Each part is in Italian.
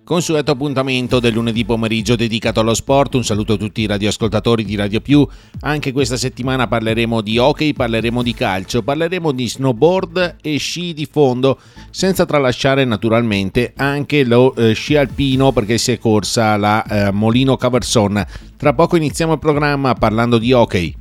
Consueto appuntamento del lunedì pomeriggio dedicato allo sport. Un saluto a tutti i radioascoltatori di Radio Più. Anche questa settimana parleremo di hockey, parleremo di calcio, parleremo di snowboard e sci di fondo, senza tralasciare naturalmente anche lo sci alpino, perché si è corsa la Molino Caverson. Tra poco iniziamo il programma parlando di hockey.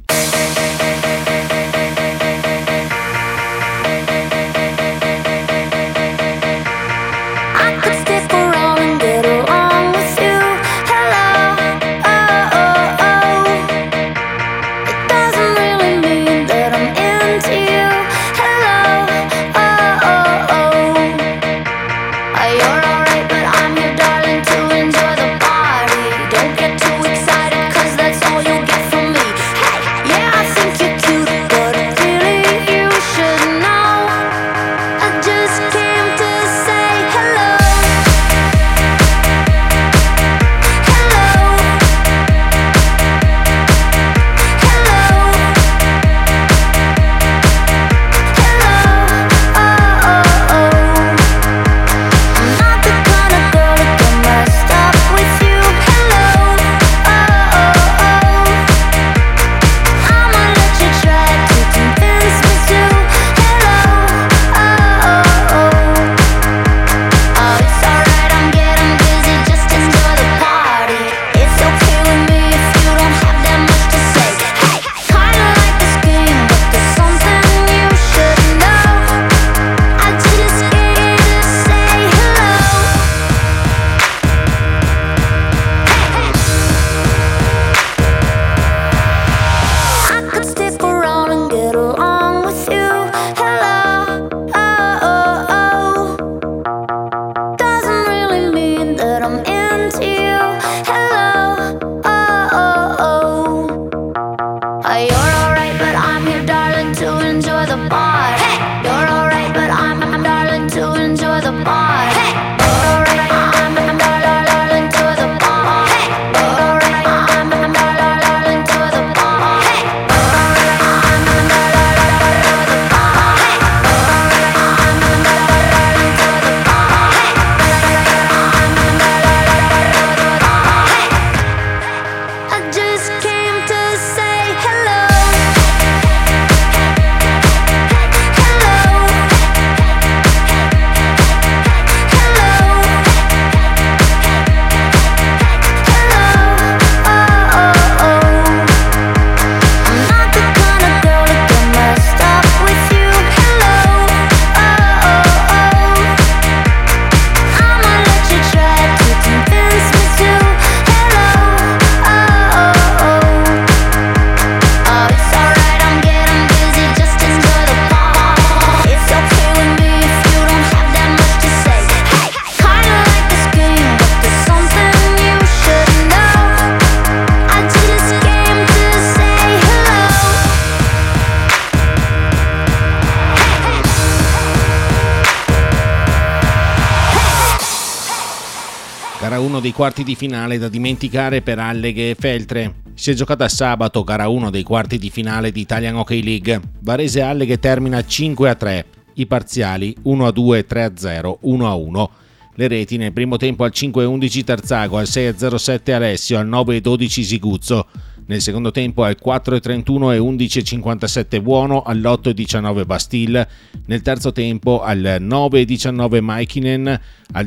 Gara 1 dei quarti di finale da dimenticare per Alleghe e Feltre. Si è giocata sabato, gara 1 dei quarti di finale di Italian Hockey League. Varese Alleghe termina 5-3, i parziali 1-2, 3-0, 1-1. Le reti nel primo tempo al 5-11 Tarzago, al 6-07 Alessio, al 9-12 Siguzzo. Nel secondo tempo al 4-31 e 11-57 Buono, all'8-19 Bastil. Nel terzo tempo al 9-19 Maikinen, al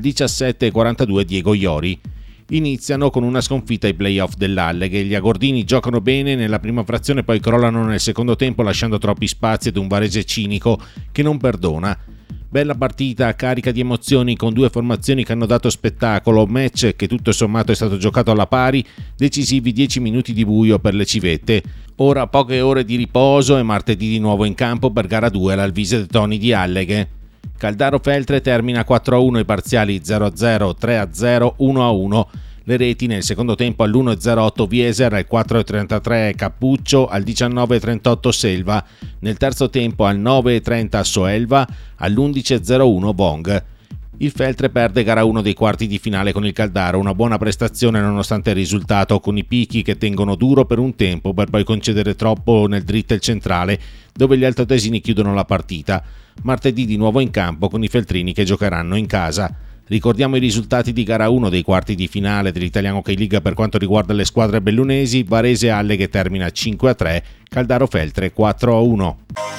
17-42 Diego Iori. Iniziano con una sconfitta ai playoff dell'Alleghe. Gli agordini giocano bene nella prima frazione, poi crollano nel secondo tempo lasciando troppi spazi ad un Varese cinico che non perdona. Bella partita, carica di emozioni, con due formazioni che hanno dato spettacolo, match che tutto sommato è stato giocato alla pari, decisivi 10 minuti di buio per le civette. Ora poche ore di riposo e martedì di nuovo in campo per gara 2 all'Alvise de Toni di Alleghe. Caldaro Feltre termina 4-1, i parziali 0-0, 3-0, 1-1. Le reti nel secondo tempo all'1.08 Vieser, al 4.33 Cappuccio, al 19.38 Selva, nel terzo tempo al 9.30 Soelva, all'11.01 Bong. Il Feltre perde gara 1 dei quarti di finale con il Caldaro, una buona prestazione nonostante il risultato, con i picchi che tengono duro per un tempo per poi concedere troppo nel drittel centrale, dove gli altoatesini chiudono la partita. Martedì di nuovo in campo con i feltrini che giocheranno in casa. Ricordiamo i risultati di gara 1 dei quarti di finale dell'Italian Hockey League per quanto riguarda le squadre bellunesi. Varese Alleghe termina 5-3, Caldaro Feltre 4-1.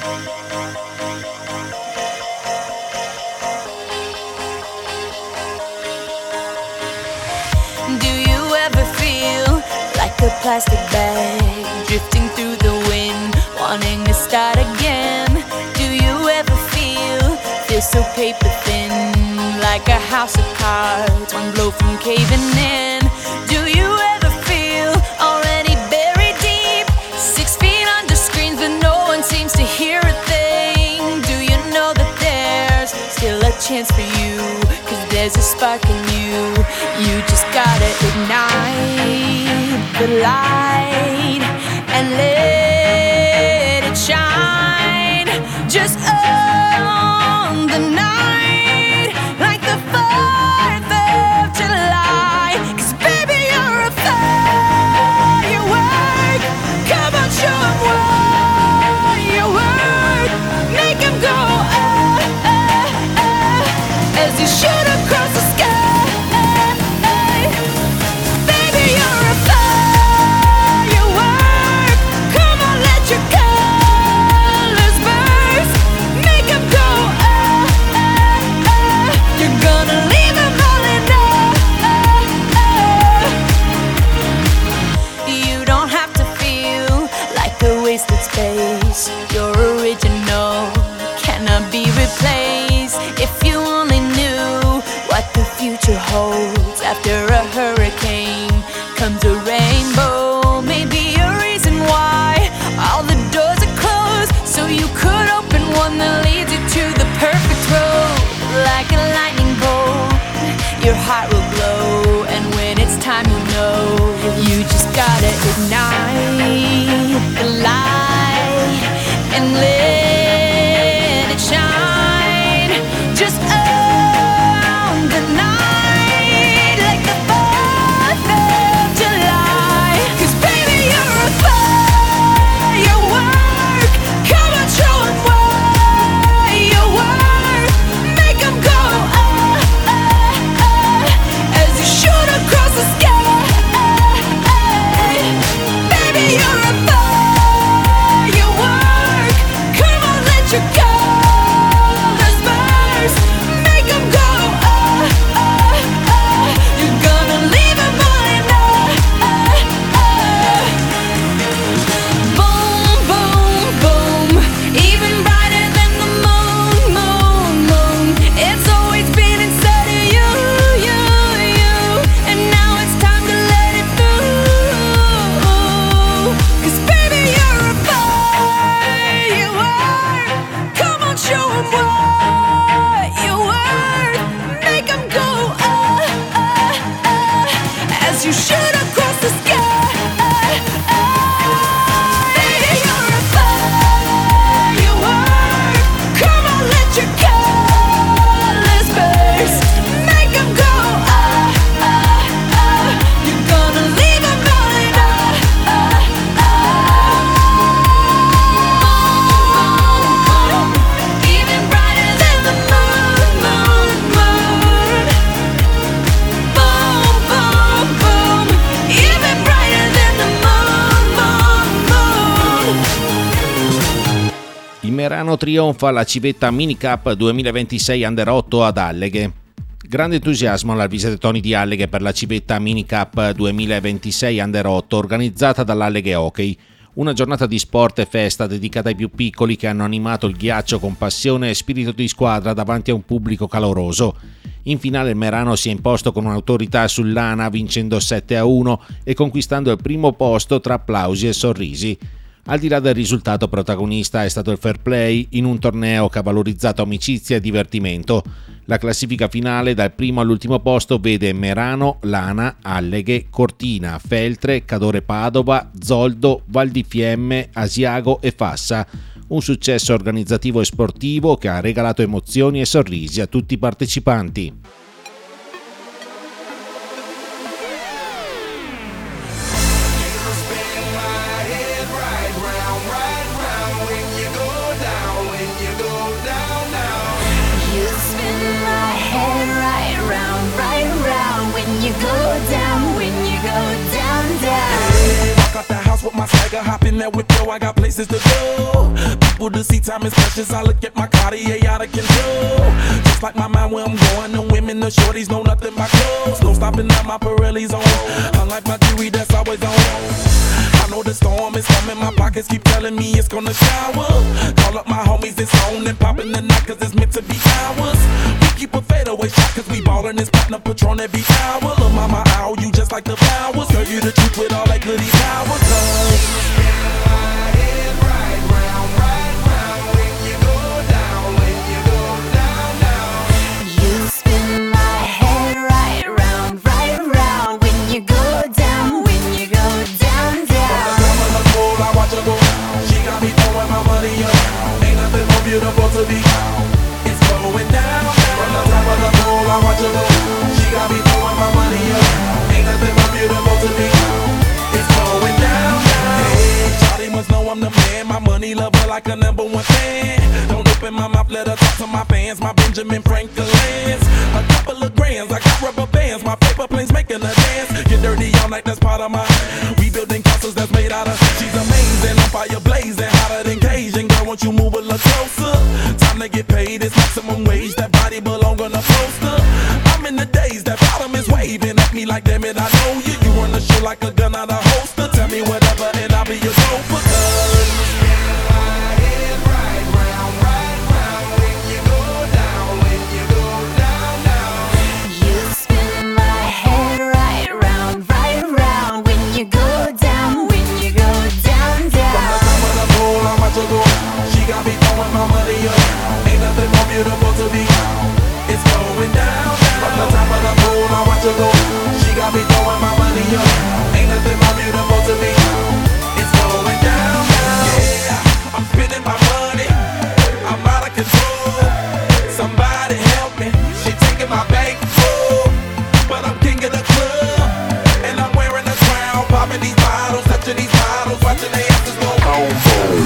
A plastic bag drifting through the wind, wanting to start again. Do you ever feel so paper thin, like a house of cards, one blow from caving in? Do you ever feel already buried deep, 6 feet under screens but no one seems to hear a thing? Do you know that there's still a chance for you, 'cause there's a spark in you? You just gotta ignite the light and let it shine just on the night, like the 4th of July. 'Cause baby, you're a firework. Come on, show 'em what you work. Make 'em go as you shoot across the sky. Space, your original cannot be replaced. If you only knew what the future holds, after a hurricane comes a rainbow. Maybe a reason why all the doors are closed, so you could open one that leads you to the perfect road. Like a lightning bolt, your heart will glow, and when it's time you know, you just gotta ignite the light and let it shine just on the night, like the 4th of July. 'Cause baby, you're a firework. Come on, show 'em what you work. Make 'em go as you shoot across the sky. Baby, you're a firework. Come on, let your colors burst. Make 'em go you're gonna leave 'em falling Boom, boom, boom. Even brighter than the moon, moon, moon. It's always been inside of you, you, you. And now it's time to let it through. 'Cause baby, you're a firework. Come on, show 'em what you worth. Make 'em go as you shoot across the sky. Baby, you're a firework. Come on, let your colors burst. Make 'em go you're gonna leave 'em falling even brighter than the moon, moon, moon. Boom, boom, boom. Even brighter than the moon, moon, moon. Il Merano trionfa alla civetta Mini Cup 2026 Under 8 ad Alleghe. Grande entusiasmo alla visita Tony di Alleghe per la civetta Mini Cup 2026 Under 8 organizzata dall'Alleghe Hockey. Una giornata di sport e festa dedicata ai più piccoli che hanno animato il ghiaccio con passione e spirito di squadra davanti a un pubblico caloroso. In finale il Merano si è imposto con un'autorità sull'Ana vincendo 7-1 e conquistando il primo posto tra applausi e sorrisi. Al di là del risultato, protagonista è stato il fair play in un torneo che ha valorizzato amicizia e divertimento. La classifica finale dal primo all'ultimo posto vede Merano, Lana, Alleghe, Cortina, Feltre, Cadore Padova, Zoldo, Val di Fiemme, Asiago e Fassa. Un successo organizzativo e sportivo che ha regalato emozioni e sorrisi a tutti i partecipanti. You spin my head right round. Nigga, hop in that whip, yo, I got places to go. People to see, time is precious. I look at my Cartier out of control. Just like my mind where I'm going. The women, the shorties know nothing but clothes. No stopping at my Pirelli's on. Unlike my jewelry, that's always on. I know the storm is coming. My pockets keep telling me it's gonna shower. Call up my homies, it's on and popping the night, cause it's meant to be ours. We keep a fadeaway shot, cause we ballin' this platinum Patron every hour. Lil' mama, ow, you just like the flowers. Girl, you the truth with all that goody power, cause beautiful to be. It's going down. From the top of the pole, I watch her go. She got me throwing my money up. Ain't nothing more beautiful to me. It's going down. Hey, Charlie must know I'm the man. My money lover like a #1 fan. Don't open my mouth, let her talk to my fans. My Benjamin Franklin's. A couple of grands, I got rubber bands. My paper planes making a dance. Get dirty all night, that's part of my. We building castles that's made out of. She's amazing, on fire blazing, hotter than Cajun. Girl, won't you move a little closer? Time to get paid, it's maximum wage. That body belong on a poster. I'm in the days, that bottom is waving at me like, damn it, I know you. You run the show like a gun out of holster. Tell me whatever and I'll be your gopher. Beautiful to be. It's going down. From the top of the pole, I watch her go. She got me throwing my money up. Ain't nothing more beautiful to me. It's going down. Yeah, I'm spending my money. I'm out of control. Somebody help me. She taking my bank full, but I'm king of the club, and I'm wearing a crown. Popping these bottles, touching these bottles, watching they asses go home.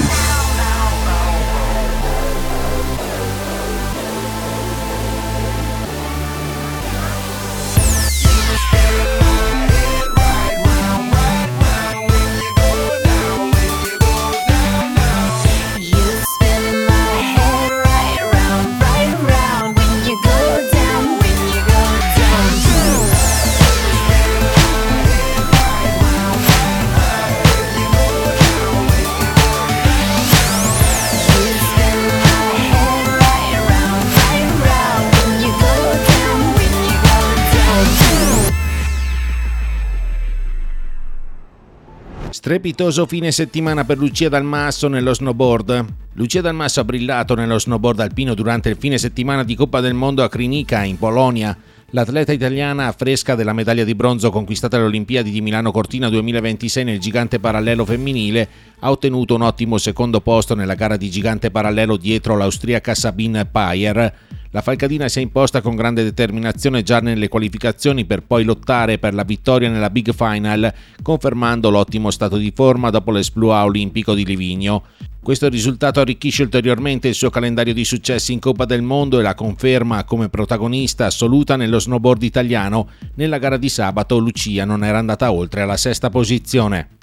Strepitoso fine settimana per Lucia Dal Masso nello snowboard. Lucia Dal Masso ha brillato nello snowboard alpino durante il fine settimana di Coppa del Mondo a Krynica, in Polonia. L'atleta italiana, fresca della medaglia di bronzo conquistata alle Olimpiadi di Milano Cortina 2026 nel gigante parallelo femminile, ha ottenuto un ottimo secondo posto nella gara di gigante parallelo dietro l'austriaca Sabine Payer. La falcadina si è imposta con grande determinazione già nelle qualificazioni per poi lottare per la vittoria nella Big Final, confermando l'ottimo stato di forma dopo l'esploit olimpico di Livigno. Questo risultato arricchisce ulteriormente il suo calendario di successi in Coppa del Mondo e la conferma come protagonista assoluta nello snowboard italiano. Nella gara di sabato Lucia non era andata oltre alla 6ª posizione.